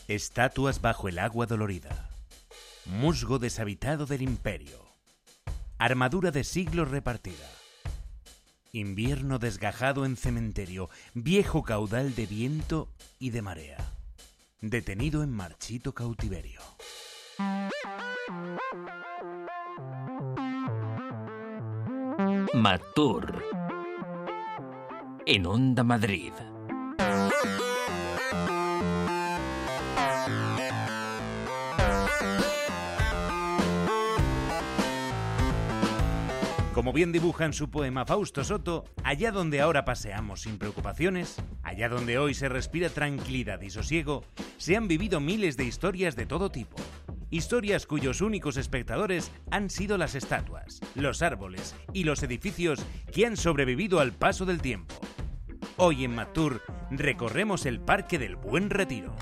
Estatuas bajo el agua dolorida. Musgo deshabitado del imperio. Armadura de siglos repartida. Invierno desgajado en cementerio. Viejo caudal de viento y de marea. Detenido en marchito cautiverio. Matur en Onda Madrid. Como bien dibuja en su poema Fausto Soto, allá donde ahora paseamos sin preocupaciones, allá donde hoy se respira tranquilidad y sosiego, se han vivido miles de historias de todo tipo. Historias cuyos únicos espectadores han sido las estatuas, los árboles y los edificios que han sobrevivido al paso del tiempo. Hoy en Matur recorremos el Parque del Buen Retiro.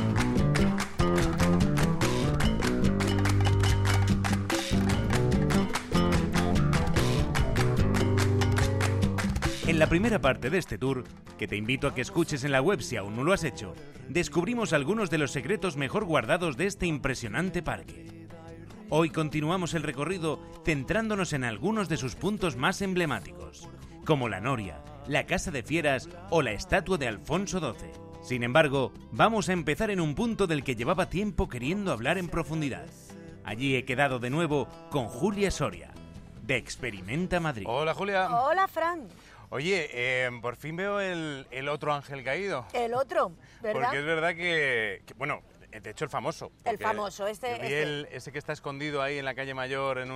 En la primera parte de este tour, que te invito a que escuches en la web si aún no lo has hecho, descubrimos algunos de los secretos mejor guardados de este impresionante parque. Hoy continuamos el recorrido centrándonos en algunos de sus puntos más emblemáticos, como la Noria, la Casa de Fieras o la estatua de Alfonso XII. Sin embargo, vamos a empezar en un punto del que llevaba tiempo queriendo hablar en profundidad. Allí he quedado de nuevo con Julia Soria, de Experimenta Madrid. Hola, Julia. Hola, Fran. Oye, por fin veo el otro ángel caído. El otro, ¿verdad? Porque es verdad que bueno, de hecho el famoso. El famoso, ese que está escondido ahí en la calle Mayor en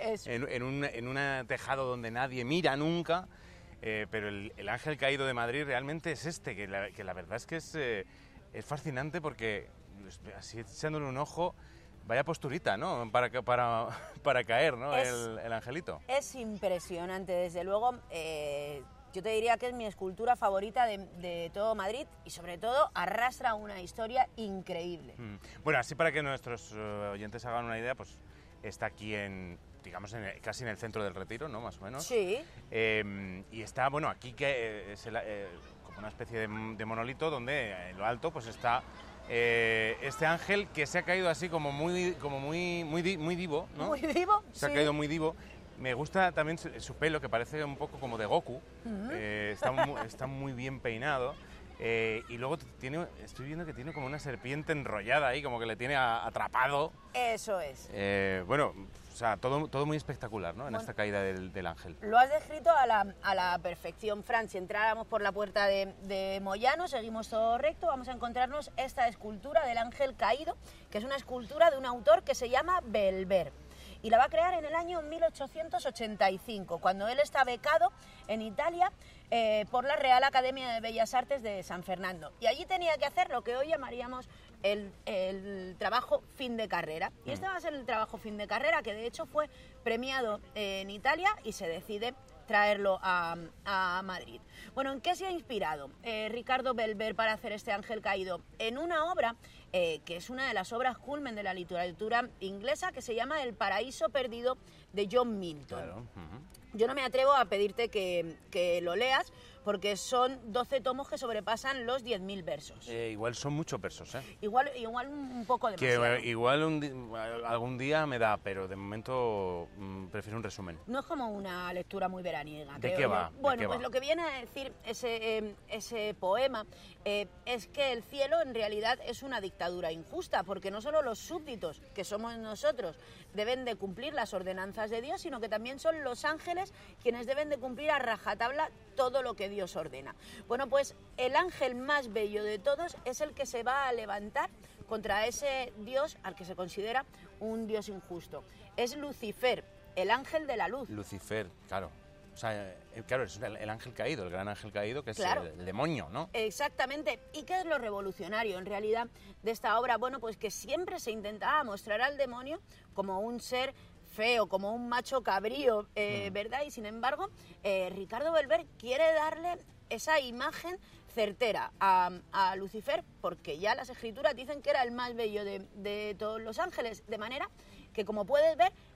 un tejado donde nadie mira nunca. Pero el ángel caído de Madrid realmente es este, que la verdad es que es fascinante porque así echándole un ojo, vaya posturita, ¿no? Para caer, ¿no? El angelito. Es impresionante, desde luego. Yo te diría que es mi escultura favorita de todo Madrid y sobre todo arrastra una historia increíble. Bueno, así para que nuestros oyentes hagan una idea, pues está aquí digamos, casi en el centro del Retiro, ¿no? Más o menos. Sí. Y está, bueno, aquí que es como una especie de monolito donde en lo alto pues está este ángel que se ha caído así como muy divo, ¿no? Muy divo, Se ha caído muy divo. Me gusta también su pelo, que parece un poco como de Goku. Está muy bien peinado. Y luego estoy viendo que tiene como una serpiente enrollada ahí, como que le tiene atrapado. Eso es. Bueno, o sea, todo muy espectacular, ¿no? En esta caída del ángel. Lo has descrito a la perfección, Fran. Si entráramos por la puerta de Moyano, seguimos todo recto, vamos a encontrarnos esta escultura del ángel caído, que es una escultura de un autor que se llama Belver. Y la va a crear en el año 1885, cuando él está becado en Italia por la Real Academia de Bellas Artes de San Fernando. Y allí tenía que hacer lo que hoy llamaríamos el trabajo fin de carrera. Y este va a ser el trabajo fin de carrera, que de hecho fue premiado en Italia y se decide traerlo a Madrid. Bueno, ¿en qué se ha inspirado Ricardo Belver para hacer este ángel caído? En una obra que es una de las obras culmen de la literatura inglesa, que se llama El paraíso perdido, de John Milton. Claro. Yo no me atrevo a pedirte que lo leas, porque son 12 tomos que sobrepasan los 10.000 versos. Igual son muchos versos, ¿eh? Igual un poco demasiado. Que igual algún día me da, pero de momento prefiero un resumen. No es como una lectura muy veraniega. ¿De qué va? Bueno, pues lo que viene a decir ese poema es que el cielo en realidad es una dictadura injusta, porque no solo los súbditos, que somos nosotros, deben de cumplir las ordenanzas de Dios, sino que también son los ángeles quienes deben de cumplir a rajatabla todo lo que Dios ordena. Bueno, pues el ángel más bello de todos es el que se va a levantar contra ese Dios al que se considera un Dios injusto. Es Lucifer, el ángel de la luz. Lucifer, claro. O sea, claro, es el ángel caído, el gran ángel caído, que es claro, el demonio, ¿no? Exactamente. ¿Y qué es lo revolucionario, en realidad, de esta obra? Bueno, pues que siempre se intentaba mostrar al demonio como un ser feo, como un macho cabrío, ¿verdad? Y sin embargo, Ricardo Belver quiere darle esa imagen certera a Lucifer, porque ya las escrituras dicen que era el más bello de todos los ángeles, de manera que, como puedes ver,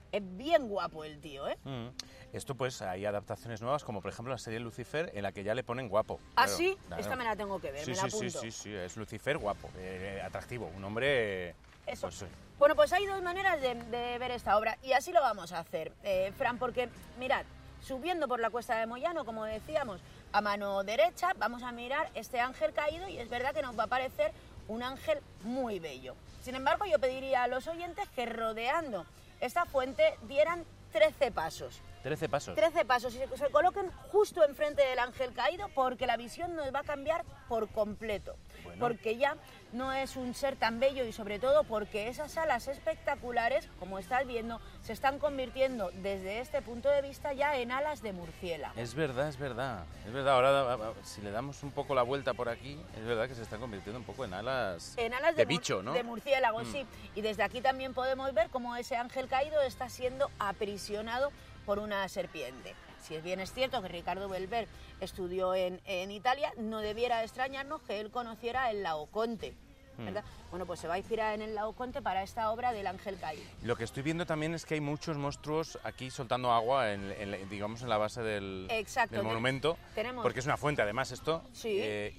Es bien guapo el tío, ¿eh? Esto pues hay adaptaciones nuevas, como por ejemplo la serie Lucifer, en la que ya le ponen guapo. ¿Ah, claro, sí? claro. Esta me la tengo que ver, me la apunto. Sí, es Lucifer guapo, atractivo, un hombre... Eso. Pues, Bueno, pues hay dos maneras de ver esta obra y así lo vamos a hacer, Fran, porque mirad, subiendo por la cuesta de Moyano, como decíamos, a mano derecha vamos a mirar este ángel caído y es verdad que nos va a parecer un ángel muy bello. Sin embargo, yo pediría a los oyentes que rodeando esta fuente dieran 13 pasos. 13 pasos. 13 pasos y se coloquen justo enfrente del ángel caído porque la visión nos va a cambiar por completo. Bueno. Porque ya no es un ser tan bello y sobre todo porque esas alas espectaculares, como estás viendo, se están convirtiendo desde este punto de vista ya en alas de murciélago. Es verdad, es verdad. Es verdad, ahora si le damos un poco la vuelta por aquí, es verdad que se están convirtiendo un poco en alas de bicho, ¿no? De murciélago, sí. Y desde aquí también podemos ver cómo ese ángel caído está siendo aprisionado por una serpiente. Si bien es cierto que Ricardo Belver estudió en Italia, no debiera extrañarnos que él conociera el Laoconte, ¿verdad? Bueno, pues se va a inspirar en el Laoconte para esta obra del ángel caído. Lo que estoy viendo también es que hay muchos monstruos aquí soltando agua, digamos, en la base del monumento. Tenemos... Porque es una fuente, además, esto. Sí.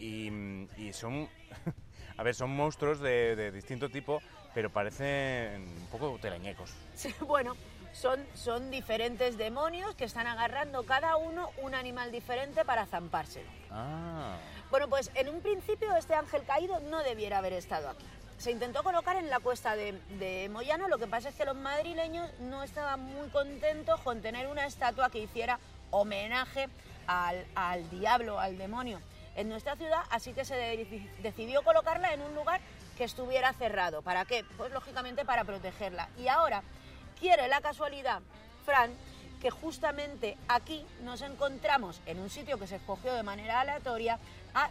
Y son... A ver, son monstruos de distinto tipo, pero parecen un poco teleñecos. Sí, bueno... Son diferentes demonios que están agarrando cada uno un animal diferente para zampárselo. Ah. Bueno, pues en un principio este ángel caído no debiera haber estado aquí. Se intentó colocar en la cuesta de Moyano, lo que pasa es que los madrileños no estaban muy contentos con tener una estatua que hiciera homenaje al diablo, al demonio en nuestra ciudad, así que se decidió colocarla en un lugar que estuviera cerrado. ¿Para qué? Pues lógicamente para protegerla. Y ahora... quiere la casualidad, Fran, que justamente aquí nos encontramos en un sitio que se escogió de manera aleatoria a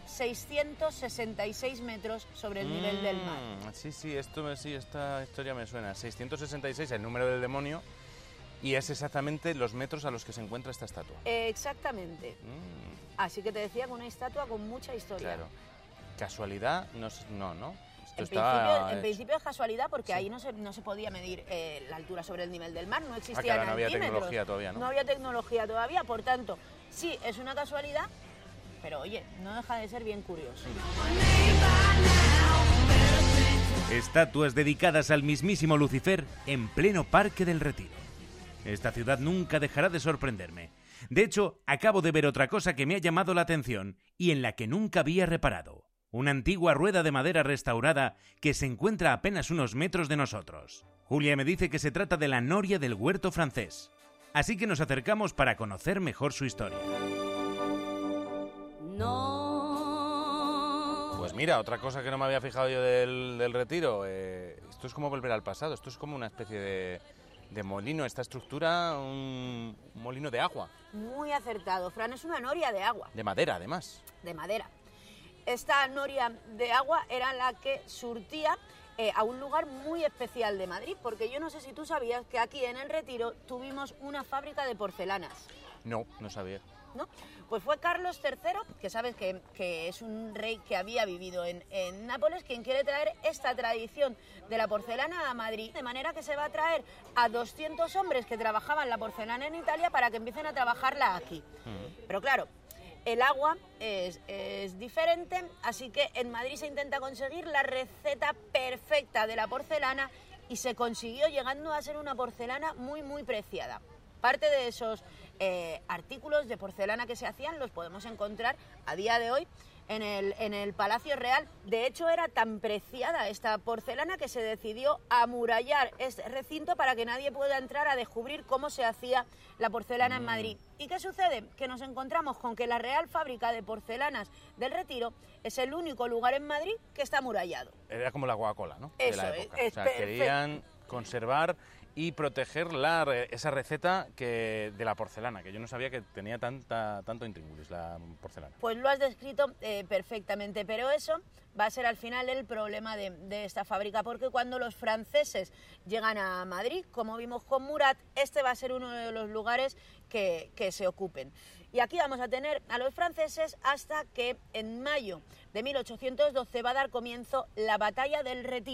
666 metros sobre el nivel del mar. Sí, esta historia me suena. 666, el número del demonio, y es exactamente los metros a los que se encuentra esta estatua. Exactamente. Así que te decía que una estatua con mucha historia. Claro. Casualidad, no. En principio es casualidad porque ahí no se podía medir la altura sobre el nivel del mar, no existía no había tecnología todavía, ¿no? No había tecnología todavía, por tanto, sí, es una casualidad, pero oye, no deja de ser bien curioso. Estatuas dedicadas al mismísimo Lucifer en pleno Parque del Retiro. Esta ciudad nunca dejará de sorprenderme. De hecho, acabo de ver otra cosa que me ha llamado la atención y en la que nunca había reparado. Una antigua rueda de madera restaurada que se encuentra a apenas unos metros de nosotros. Julia me dice que se trata de la noria del huerto francés. Así que nos acercamos para conocer mejor su historia. Pues mira, otra cosa que no me había fijado yo del Retiro, esto es como volver al pasado, esto es como una especie de molino, esta estructura, un molino de agua. Muy acertado, Fran, es una noria de agua. De madera, además. De madera. Esta noria de agua era la que surtía a un lugar muy especial de Madrid, porque yo no sé si tú sabías que aquí en el Retiro tuvimos una fábrica de porcelanas. No sabía. ¿No? Pues fue Carlos III, que sabes que es un rey que había vivido en Nápoles, quien quiere traer esta tradición de la porcelana a Madrid, de manera que se va a traer a 200 hombres que trabajaban la porcelana en Italia para que empiecen a trabajarla aquí. Pero claro, el agua es diferente, así que en Madrid se intenta conseguir la receta perfecta de la porcelana y se consiguió, llegando a ser una porcelana muy, muy preciada. Parte de esos artículos de porcelana que se hacían los podemos encontrar a día de hoy en el Palacio Real. De hecho, era tan preciada esta porcelana que se decidió amurallar este recinto para que nadie pueda entrar a descubrir cómo se hacía la porcelana en Madrid. ¿Y qué sucede? Que nos encontramos con que la Real Fábrica de Porcelanas del Retiro es el único lugar en Madrid que está amurallado. Era como la Coca-Cola, ¿no? Eso, de la época. es o sea, querían conservar y proteger esa receta de la porcelana, que yo no sabía que tenía tanto intríngulis la porcelana. Pues lo has descrito perfectamente, pero eso va a ser al final el problema de esta fábrica, porque cuando los franceses llegan a Madrid, como vimos con Murat, este va a ser uno de los lugares que se ocupen. Y aquí vamos a tener a los franceses hasta que en mayo de 1812 va a dar comienzo la Batalla del Retiro,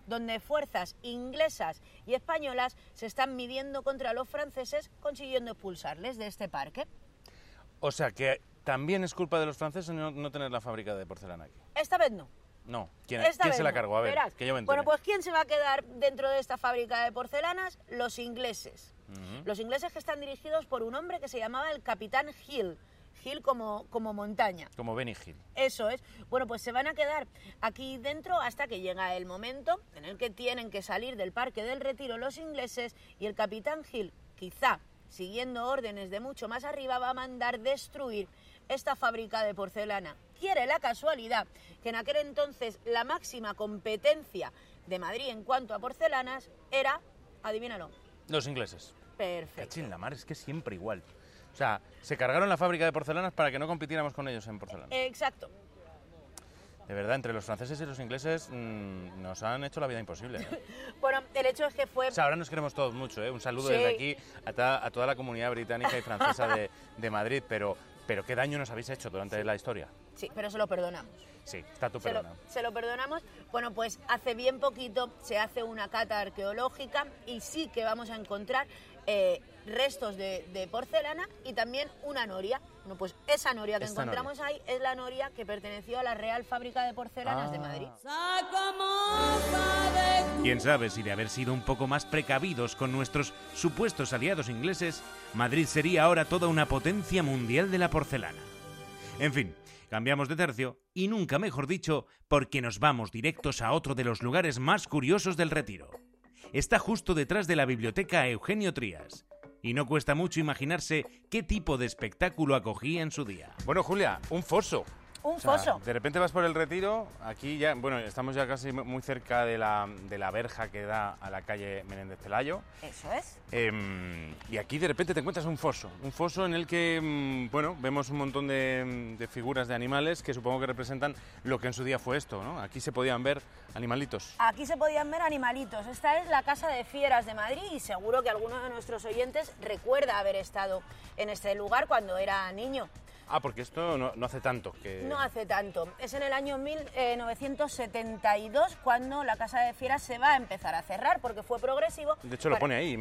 donde fuerzas inglesas y españolas se están midiendo contra los franceses, consiguiendo expulsarles de este parque. O sea que también es culpa de los franceses no tener la fábrica de porcelana aquí. Esta vez no. No, ¿quién se la cargó? A ver, verás. Que yo me entere. Bueno, pues ¿quién se va a quedar dentro de esta fábrica de porcelanas? Los ingleses. Los ingleses, que están dirigidos por un hombre que se llamaba el Capitán Hill. Hill como montaña. Como Benny Hill. Eso es. Bueno, pues se van a quedar aquí dentro hasta que llega el momento en el que tienen que salir del Parque del Retiro los ingleses, y el Capitán Hill, quizá siguiendo órdenes de mucho más arriba, va a mandar destruir esta fábrica de porcelana. Quiere la casualidad que en aquel entonces la máxima competencia de Madrid en cuanto a porcelanas era, adivínalo. Los ingleses. Perfecto. Cachín la mar, es que siempre igual. O sea, se cargaron la fábrica de porcelanas para que no compitiéramos con ellos en porcelana. Exacto. De verdad, entre los franceses y los ingleses nos han hecho la vida imposible, ¿eh? Bueno, el hecho es que fue... O sea, ahora nos queremos todos mucho, ¿eh? Un saludo Sí. desde aquí a toda la comunidad británica y francesa de Madrid, pero qué daño nos habéis hecho durante la historia. Sí, pero se lo perdonamos. Sí, está tu perdona. Se lo perdonamos. Bueno, pues hace bien poquito se hace una cata arqueológica y sí que vamos a encontrar restos de porcelana y también una noria. Bueno, pues esa noria que encontramos ahí es la noria que perteneció a la Real Fábrica de Porcelanas de Madrid. Quién sabe si de haber sido un poco más precavidos con nuestros supuestos aliados ingleses, Madrid sería ahora toda una potencia mundial de la porcelana. En fin, cambiamos de tercio y nunca mejor dicho, porque nos vamos directos a otro de los lugares más curiosos del Retiro. Está justo detrás de la biblioteca Eugenio Trías. Y no cuesta mucho imaginarse qué tipo de espectáculo acogía en su día. Bueno, Julia, un foso. Un foso. De repente vas por el Retiro, aquí ya, bueno, estamos ya casi muy cerca de la verja que da a la calle Menéndez Pelayo. Eso es. Y aquí de repente te encuentras un foso en el que, bueno, vemos un montón de figuras de animales que supongo que representan lo que en su día fue esto, ¿no? Aquí se podían ver animalitos. Aquí se podían ver animalitos. Esta es la Casa de Fieras de Madrid y seguro que alguno de nuestros oyentes recuerda haber estado en este lugar cuando era niño. Ah, porque esto no hace tanto que... No hace tanto. Es en el año 1972 cuando la Casa de Fieras se va a empezar a cerrar, porque fue progresivo. De hecho, lo pone ahí,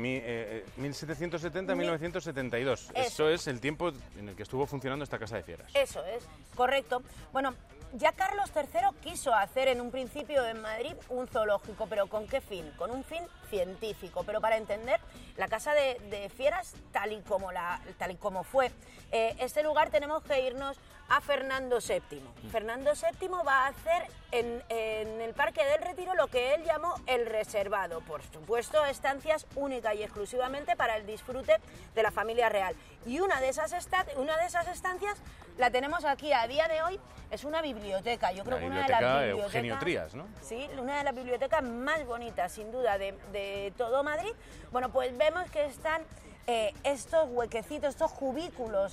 1770-1972. Eso es el tiempo en el que estuvo funcionando esta Casa de Fieras. Eso es, correcto. Bueno, ya Carlos III quiso hacer en un principio en Madrid un zoológico, pero ¿con qué fin? Con un fin científico. Pero para entender la Casa de Fieras tal y como fue, este lugar tenemos que irnos a Fernando VII. Fernando VII va a hacer en el Parque del Retiro lo que él llamó el reservado. Por supuesto, estancias únicas y exclusivamente para el disfrute de la familia real. Y una de esas estancias la tenemos aquí a día de hoy. Es una biblioteca. Yo creo que una de las bibliotecas... Eugenio Trías, ¿no? Sí, una de las bibliotecas más bonitas, sin duda, de todo Madrid. Bueno, pues vemos que están estos huequecitos, estos cubículos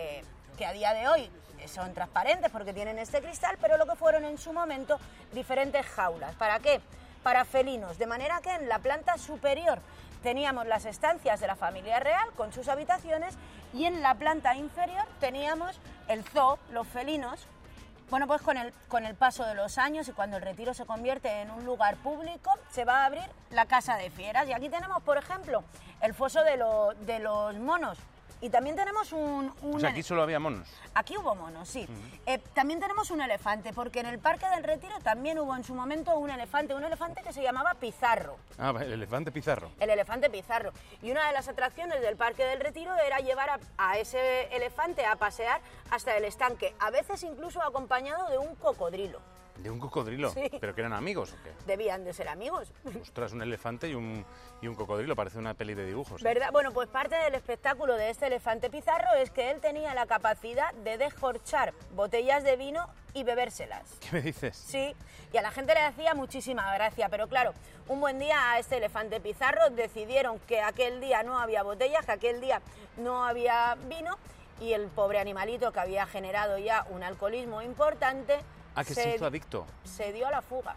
que a día de hoy son transparentes porque tienen este cristal, pero lo que fueron en su momento diferentes jaulas. ¿Para qué? Para felinos, de manera que en la planta superior teníamos las estancias de la familia real con sus habitaciones y en la planta inferior teníamos el zoo, los felinos. Bueno, pues con el paso de los años y cuando el Retiro se convierte en un lugar público, se va a abrir la Casa de Fieras. Y aquí tenemos, por ejemplo, el foso de los monos. Y también tenemos un O sea, aquí solo había monos. Aquí hubo monos, sí. También tenemos un elefante, porque en el Parque del Retiro también hubo en su momento un elefante que se llamaba Pizarro. Ah, el elefante Pizarro. El elefante Pizarro. Y una de las atracciones del Parque del Retiro era llevar a ese elefante a pasear hasta el estanque, a veces incluso acompañado de un cocodrilo. ¿De un cocodrilo? Sí. ¿Pero que eran amigos o qué? Debían de ser amigos. Ostras, un elefante y un cocodrilo, parece una peli de dibujos. ¿Verdad? Bueno, pues parte del espectáculo de este elefante Pizarro es que él tenía la capacidad de descorchar botellas de vino y bebérselas. ¿Qué me dices? Sí, y a la gente le hacía muchísima gracia, pero claro, un buen día a este elefante Pizarro decidieron que aquel día no había botellas, que aquel día no había vino, y el pobre animalito, que había generado ya un alcoholismo importante... Ah, que se hizo adicto. Se dio a la fuga.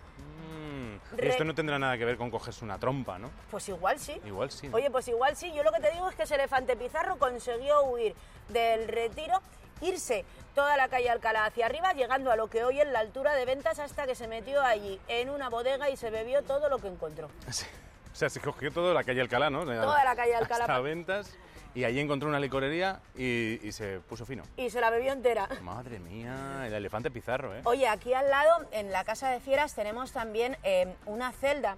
Esto no tendrá nada que ver con cogerse una trompa, ¿no? Pues igual sí. Igual sí, ¿no? Oye, pues igual sí. Yo lo que te digo es que ese elefante Pizarro consiguió huir del Retiro irse toda la calle Alcalá hacia arriba, llegando a lo que hoy es la altura de Ventas, hasta que se metió allí en una bodega y se bebió todo lo que encontró. Sí. O sea, se cogió toda la calle Alcalá, ¿no? Toda la calle Alcalá. Hasta Ventas, y allí encontró una licorería y se puso fino. Y se la bebió entera. Madre mía, el elefante Pizarro, ¿eh? Oye, aquí al lado, en la Casa de Fieras, tenemos también una celda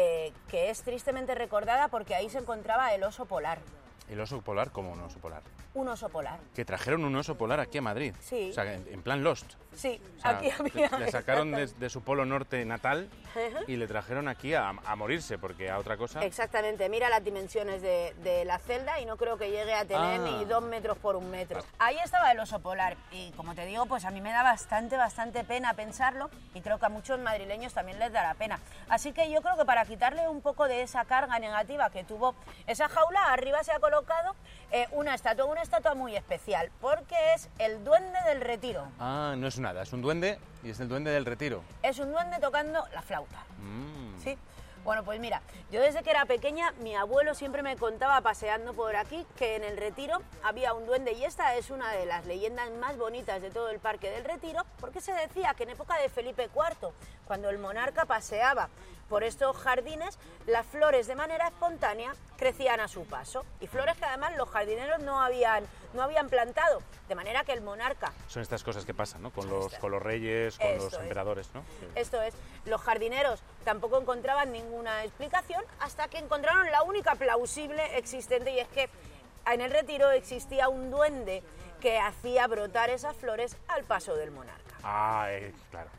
que es tristemente recordada porque ahí se encontraba el oso polar. ¿El oso polar? ¿Cómo un oso polar? Un oso polar. Que trajeron un oso polar aquí a Madrid. Sí. O sea, en plan Lost. Sí, o sea, aquí había... Le sacaron de su polo norte natal y le trajeron aquí a morirse, porque a otra cosa... Exactamente, mira las dimensiones de la celda y no creo que llegue a tener ni 2 metros por 1 metro. Ahí estaba el oso polar y, como te digo, pues a mí me da bastante pena pensarlo y creo que a muchos madrileños también les dará pena. Así que yo creo que para quitarle un poco de esa carga negativa que tuvo esa jaula, arriba se ha colocado una estatua muy especial, porque es el Duende del Retiro. Ah, no es nada, es un duende y es el Duende del Retiro. Es un duende tocando la flauta. ¿Sí? Bueno, pues mira, yo desde que era pequeña, mi abuelo siempre me contaba, paseando por aquí, que en el Retiro había un duende, y esta es una de las leyendas más bonitas de todo el Parque del Retiro, porque se decía que en época de Felipe IV, cuando el monarca paseaba por estos jardines, las flores de manera espontánea crecían a su paso, y flores que además los jardineros no habían plantado, de manera que el monarca... Son estas cosas que pasan, ¿no? Con los reyes, con los emperadores, ¿no? Esto es, los jardineros tampoco encontraban ninguna explicación hasta que encontraron la única plausible existente, y es que en el Retiro existía un duende que hacía brotar esas flores al paso del monarca. Ah, claro.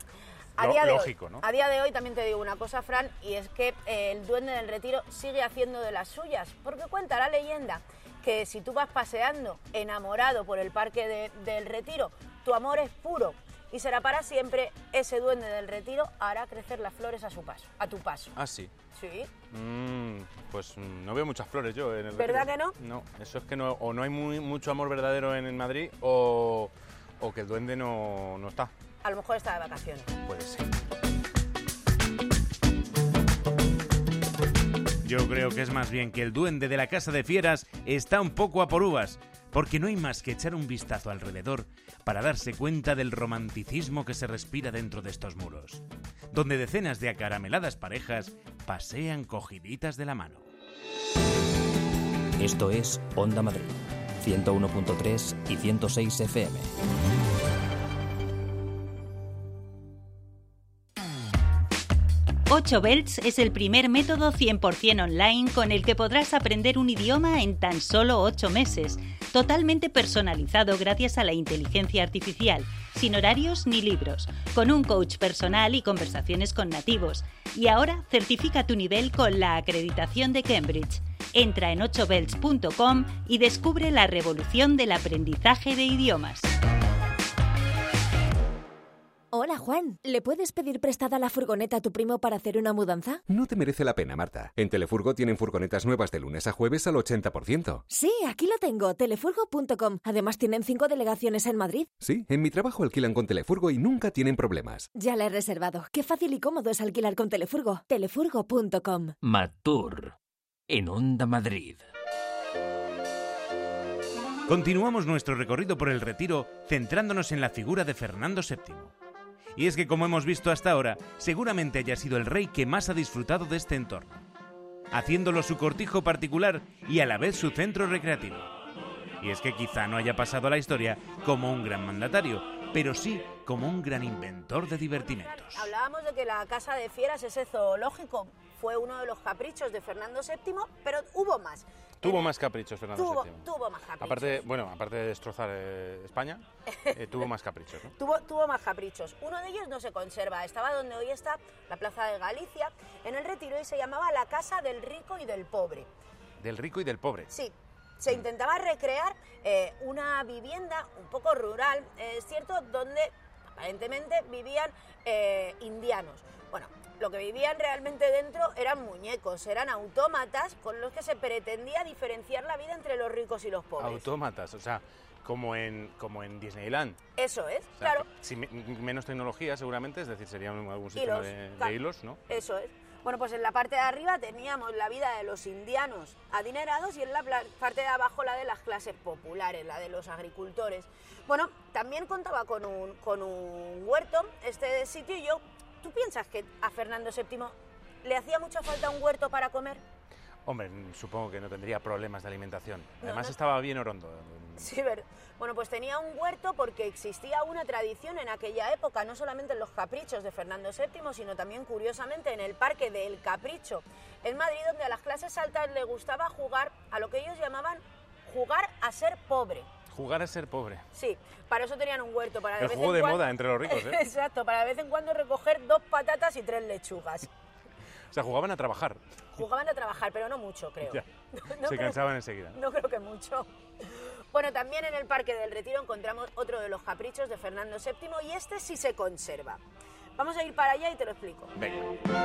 Lógico, ¿no? A día de hoy también te digo una cosa, Fran, y es que el Duende del Retiro sigue haciendo de las suyas, porque cuenta la leyenda que si tú vas paseando enamorado por el Parque del Retiro, tu amor es puro y será para siempre, ese Duende del Retiro hará crecer las flores a tu paso. Ah, sí. Sí. Pues no veo muchas flores yo en el ¿Verdad Retiro. que no? No, eso es que no, o no hay mucho amor verdadero en Madrid, o que el duende no está. A lo mejor está de vacaciones. Puede ser. Yo creo que es más bien que el duende de la Casa de Fieras está un poco a por uvas, porque no hay más que echar un vistazo alrededor para darse cuenta del romanticismo que se respira dentro de estos muros, donde decenas de acarameladas parejas pasean cogiditas de la mano. Esto es Onda Madrid, 101.3 y 106 FM. Ocho Belts es el primer método 100% online con el que podrás aprender un idioma en tan solo 8 meses, totalmente personalizado gracias a la inteligencia artificial, sin horarios ni libros, con un coach personal y conversaciones con nativos. Y ahora certifica tu nivel con la acreditación de Cambridge. Entra en 8belts.com y descubre la revolución del aprendizaje de idiomas. Hola, Juan. ¿Le puedes pedir prestada la furgoneta a tu primo para hacer una mudanza? No te merece la pena, Marta. En Telefurgo tienen furgonetas nuevas de lunes a jueves al 80%. Sí, aquí lo tengo, telefurgo.com. Además tienen 5 delegaciones en Madrid. Sí, en mi trabajo alquilan con Telefurgo y nunca tienen problemas. Ya la he reservado. Qué fácil y cómodo es alquilar con Telefurgo. Telefurgo.com. Matur, en Onda Madrid. Continuamos nuestro recorrido por el Retiro centrándonos en la figura de Fernando VII. Y es que, como hemos visto hasta ahora, seguramente haya sido el rey que más ha disfrutado de este entorno, haciéndolo su cortijo particular y a la vez su centro recreativo. Y es que quizá no haya pasado a la historia como un gran mandatario, pero sí como un gran inventor de divertimentos. Hablábamos de que la Casa de Fieras, ese zoológico, fue uno de los caprichos de Fernando VII, pero hubo más. Tuvo más caprichos Fernando VII. Tuvo más caprichos. Aparte de destrozar España, tuvo más caprichos, ¿no? Tuvo más caprichos. Uno de ellos no se conserva. Estaba donde hoy está la Plaza de Galicia, en el Retiro, y se llamaba la Casa del Rico y del Pobre. ¿Del rico y del pobre? Sí. Se intentaba recrear una vivienda un poco rural, es cierto, donde aparentemente vivían indianos. Bueno, lo que vivían realmente dentro eran muñecos, eran autómatas con los que se pretendía diferenciar la vida entre los ricos y los pobres. Autómatas, o sea, como en Disneyland. Eso es, o sea, claro. Sin menos tecnología seguramente, es decir, sería algún sistema de hilos, ¿no? Eso es. Bueno, pues en la parte de arriba teníamos la vida de los indianos adinerados y en la parte de abajo la de las clases populares, la de los agricultores. Bueno, también contaba con un huerto, este sitio, y ¿tú piensas que a Fernando VII le hacía mucha falta un huerto para comer? Hombre, supongo que no tendría problemas de alimentación. Además estaba bien orondo. Sí, ¿verdad? Bueno, pues tenía un huerto porque existía una tradición en aquella época, no solamente en los caprichos de Fernando VII, sino también, curiosamente, en el Parque del Capricho, en Madrid, donde a las clases altas les gustaba jugar a lo que ellos llamaban jugar a ser pobre. Jugar a ser pobre. Sí, para eso tenían un huerto. Para el juego de moda entre los ricos, ¿eh? Exacto, para de vez en cuando recoger 2 patatas y 3 lechugas. O sea, jugaban a trabajar. Jugaban a trabajar, pero no mucho, creo. Ya. Se cansaban enseguida. No creo que mucho. Bueno, también en el Parque del Retiro encontramos otro de los caprichos de Fernando VII y este sí se conserva. Vamos a ir para allá y te lo explico. Venga.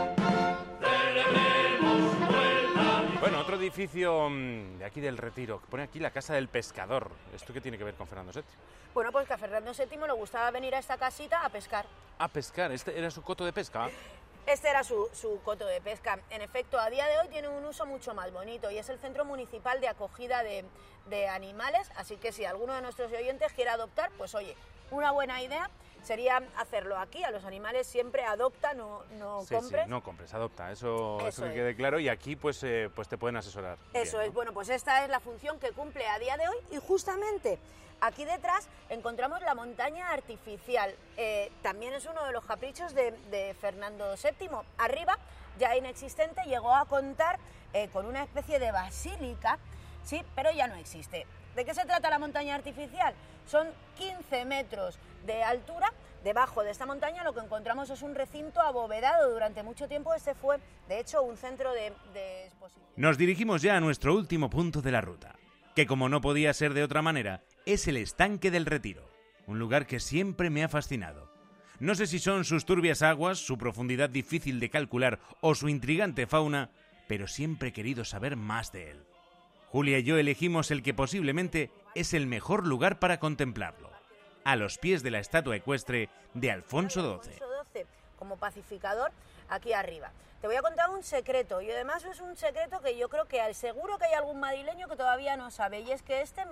Bueno, otro edificio de aquí del Retiro, que pone aquí la Casa del Pescador. ¿Esto qué tiene que ver con Fernando VII? Bueno, pues que a Fernando VII le gustaba venir a esta casita a pescar. ¿A pescar? ¿Este era su coto de pesca? Este era su coto de pesca. En efecto, a día de hoy tiene un uso mucho más bonito y es el Centro Municipal de Acogida de Animales, así que si alguno de nuestros oyentes quiere adoptar, pues oye, una buena idea sería hacerlo aquí. A los animales siempre adopta, no compres. Sí, no compres, adopta, eso que quede claro, y aquí pues te pueden asesorar. Eso bien, es, bueno, pues esta es la función que cumple a día de hoy y justamente aquí detrás encontramos la montaña artificial. También es uno de los caprichos de Fernando VII. Arriba, ya inexistente, llegó a contar con una especie de basílica, sí, pero ya no existe. ¿De qué se trata la montaña artificial? Son 15 metros de altura. Debajo de esta montaña lo que encontramos es un recinto abovedado. Durante mucho tiempo este fue, de hecho, un centro de exposición. Nos dirigimos ya a nuestro último punto de la ruta, que como no podía ser de otra manera, es el Estanque del Retiro, un lugar que siempre me ha fascinado. No sé si son sus turbias aguas, su profundidad difícil de calcular o su intrigante fauna, pero siempre he querido saber más de él. Julia y yo elegimos el que posiblemente es el mejor lugar para contemplarlo, a los pies de la estatua ecuestre de Alfonso XII. Como pacificador, aquí arriba. Te voy a contar un secreto, y además es un secreto que yo creo que seguro que hay algún madrileño que todavía no sabe, y es que este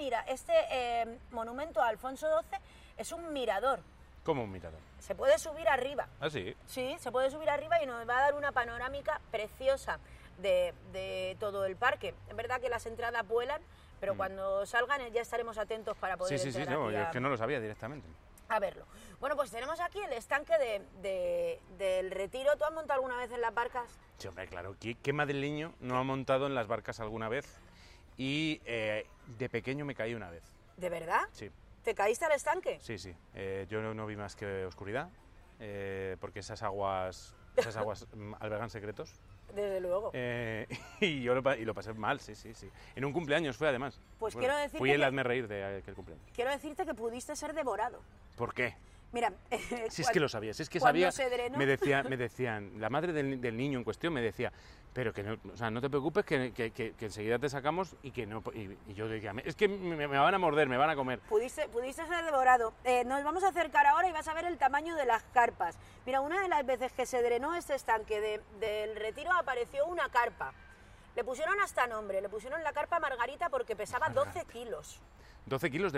monumento a Alfonso XII es un mirador. ¿Cómo un mirador? Se puede subir arriba. ¿Ah, sí? Sí, se puede subir arriba y nos va a dar una panorámica preciosa de todo el parque. Es verdad que las entradas vuelan, pero cuando salgan ya estaremos atentos para poder entrar no, yo es que no lo sabía directamente. A verlo. Bueno, pues tenemos aquí el estanque del Retiro. ¿Tú has montado alguna vez en las barcas? Sí, hombre, claro. ¿Qué madrileño no ha montado en las barcas alguna vez? Y de pequeño me caí una vez. ¿De verdad? Sí. ¿Te caíste al estanque? Sí. Yo no vi más que oscuridad, porque esas aguas albergan secretos. Desde luego. Y lo pasé mal, sí. En un cumpleaños fue, además. Pues quiero decirte fui el hazme reír de aquel cumpleaños. Quiero decirte que pudiste ser devorado. ¿Por qué? Mira, si es que lo sabía, si es que sabía, se drenó... me decían, la madre del niño en cuestión me decía, pero que no, o sea, no te preocupes que enseguida te sacamos y que no, y yo decía, es que me van a morder, me van a comer. Pudiste ser devorado. Nos vamos a acercar ahora y vas a ver el tamaño de las carpas. Mira, una de las veces que se drenó este estanque del Retiro apareció una carpa. Le pusieron hasta nombre, le pusieron la carpa Margarita porque pesaba 12 kilos. 12 kilos de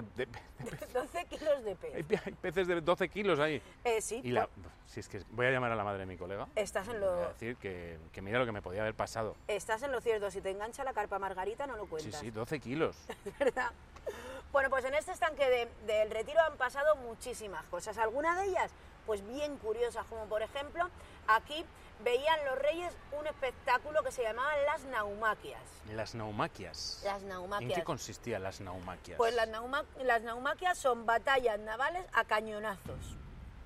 12 kilos de pez. Hay peces de 12 kilos ahí. Sí. Y si es que voy a llamar a la madre de mi colega. Estás en lo... Voy a decir que mira lo que me podía haber pasado. Estás en lo cierto. Si te engancha la carpa Margarita, no lo cuentas. Sí, 12 kilos. ¿Verdad? Bueno, pues en este estanque del Retiro han pasado muchísimas cosas. Algunas de ellas, pues bien curiosas, como por ejemplo, aquí veían los reyes un espectáculo que se llamaban las naumaquias. ¿Las naumaquias? Las naumaquias. ¿En qué consistían las naumaquias? Pues las naumaquias son batallas navales a cañonazos.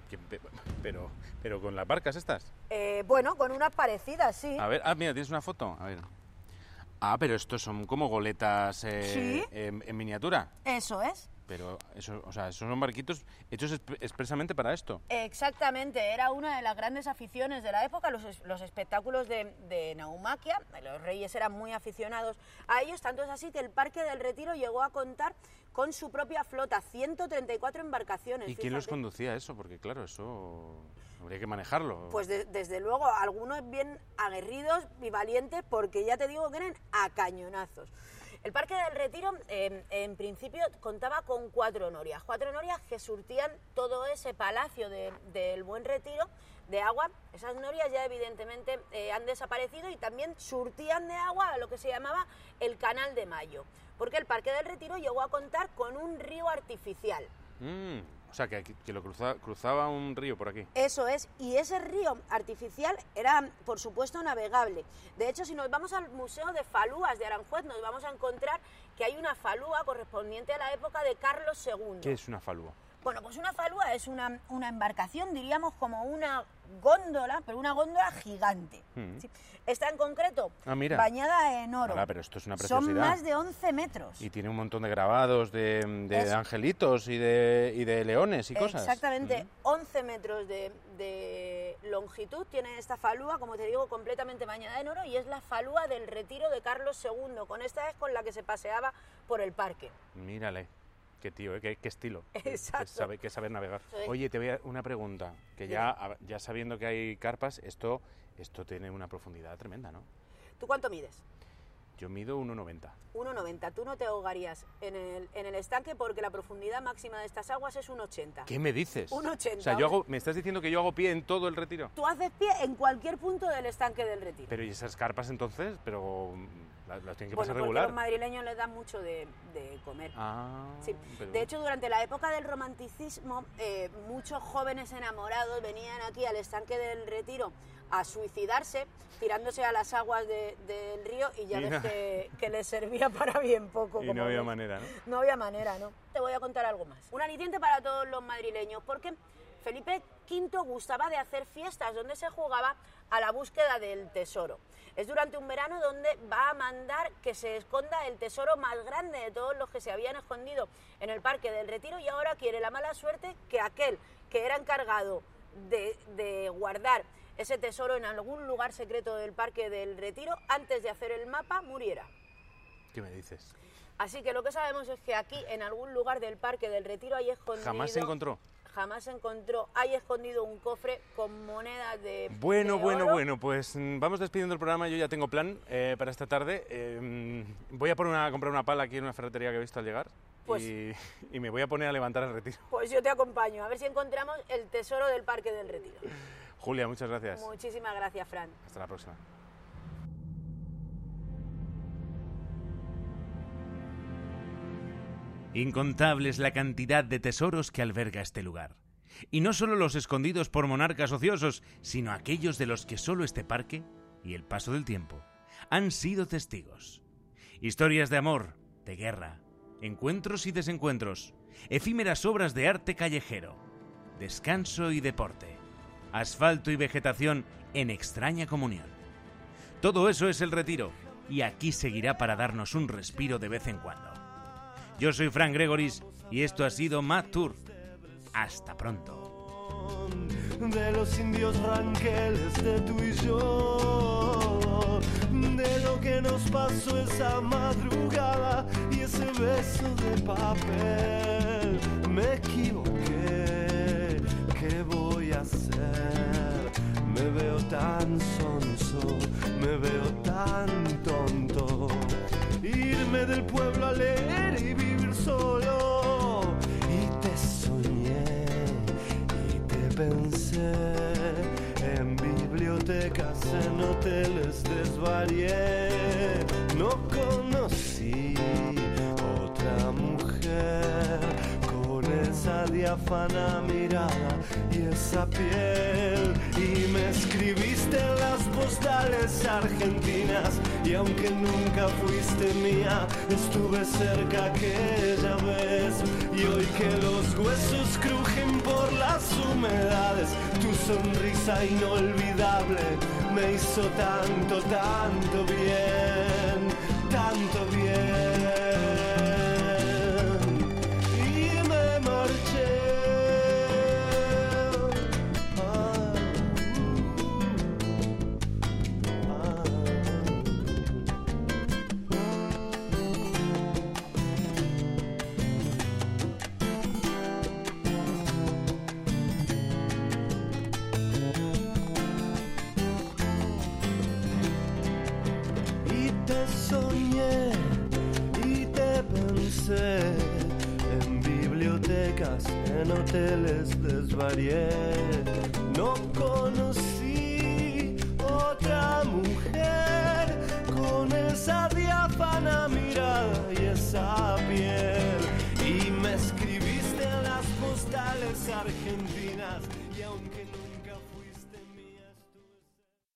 ¿Pero con las barcas estas? Bueno, con unas parecidas, sí. A ver, mira, ¿tienes una foto? A ver. Pero estos son como goletas ¿Sí? en miniatura. Eso es. Pero eso, o sea, esos son barquitos hechos expresamente para esto. Exactamente, era una de las grandes aficiones de la época, los espectáculos de naumaquia. Los reyes eran muy aficionados a ellos, tanto es así que el Parque del Retiro llegó a contar con su propia flota, 134 embarcaciones. ¿Y quién los conducía eso? Porque claro, eso habría que manejarlo. Pues desde luego, algunos bien aguerridos y valientes, porque ya te digo que eran a cañonazos. El Parque del Retiro, en principio, contaba con 4 norias que surtían todo ese palacio del Buen Retiro de agua. Esas norias ya evidentemente han desaparecido y también surtían de agua a lo que se llamaba el Canal de Mayo, porque el Parque del Retiro llegó a contar con un río artificial. O sea, que lo cruzaba un río por aquí. Eso es, y ese río artificial era, por supuesto, navegable. De hecho, si nos vamos al Museo de Falúas de Aranjuez, nos vamos a encontrar que hay una falúa correspondiente a la época de Carlos II. ¿Qué es una falúa? Bueno, pues una falúa es una embarcación, diríamos como una góndola, pero una góndola gigante. ¿Sí? Está en concreto bañada en oro. Pero esto es una preciosidad. Son más de 11 metros. Y tiene un montón de grabados de angelitos y de leones y cosas. Exactamente, 11 metros de longitud tiene esta falúa, como te digo, completamente bañada en oro, y es la falúa del Retiro de Carlos II. Con esta es con la que se paseaba por el parque. Mírale. Qué tío, qué estilo. Exacto. Que saber navegar. Oye, te voy a una pregunta, que ya sabiendo que hay carpas, esto tiene una profundidad tremenda, ¿no? ¿Tú cuánto mides? Yo mido 1,90. 1,90. Tú no te ahogarías en el estanque porque la profundidad máxima de estas aguas es 1,80. ¿Qué me dices? 1,80. O sea, me estás diciendo que yo hago pie en todo el Retiro. Tú haces pie en cualquier punto del estanque del Retiro. Pero ¿y esas carpas entonces? Pero las tienen que pasar porque regular. Los madrileños les dan mucho de comer. Sí. De hecho, durante la época del romanticismo, muchos jóvenes enamorados venían aquí al estanque del Retiro a suicidarse, tirándose a las aguas del río, y ya ves que les servía para bien poco. Y no había manera, ¿no? No había manera, ¿no? Te voy a contar algo más. Un aliciente para todos los madrileños, porque Felipe V gustaba de hacer fiestas donde se jugaba a la búsqueda del tesoro. Es durante un verano donde va a mandar que se esconda el tesoro más grande de todos los que se habían escondido en el Parque del Retiro, y ahora quiere la mala suerte que aquel que era encargado de guardar ese tesoro en algún lugar secreto del Parque del Retiro, antes de hacer el mapa, muriera. ¿Qué me dices? Así que lo que sabemos es que aquí, en algún lugar del Parque del Retiro, hay escondido... ¿Jamás se encontró? Jamás se encontró. Hay escondido un cofre con monedas de Bueno, oro. Pues vamos despidiendo el programa. Yo ya tengo plan para esta tarde. Voy a comprar una pala aquí en una ferretería que he visto al llegar. Pues, y me voy a poner a levantar el Retiro. Pues yo te acompaño, a ver si encontramos el tesoro del Parque del Retiro. Julia, muchas gracias. Muchísimas gracias, Fran. Hasta la próxima. Incontable es la cantidad de tesoros que alberga este lugar. Y no solo los escondidos por monarcas ociosos, sino aquellos de los que solo este parque y el paso del tiempo han sido testigos. Historias de amor, de guerra, encuentros y desencuentros, efímeras obras de arte callejero, descanso y deporte, asfalto y vegetación en extraña comunión. Todo eso es el Retiro, y aquí seguirá para darnos un respiro de vez en cuando. Yo soy Fran Gregoris y esto ha sido Mad Tour. Hasta pronto. De los indios ranqueles de tú y yo, de lo que nos pasó esa madrugada y ese beso de papel. Me equivoqué, ¿qué voy a hacer? Me veo tan sonso, me veo tan tonto. Irme del pueblo a leer y vivir solo. Y te soñé y te pensé. En bibliotecas, en hoteles desvarié. No conocí otra mujer con esa diáfana mirada y esa piel. Y me escribiste en las postales argentinas, y aunque nunca fuiste mía, estuve cerca aquella vez. Y hoy que los huesos crujen por las humedades, tu sonrisa inolvidable me hizo tanto, tanto bien, tanto bien. Y en hoteles desvarié. No conocí otra mujer con esa diáfana mirada y esa piel. Y me escribiste en las postales argentinas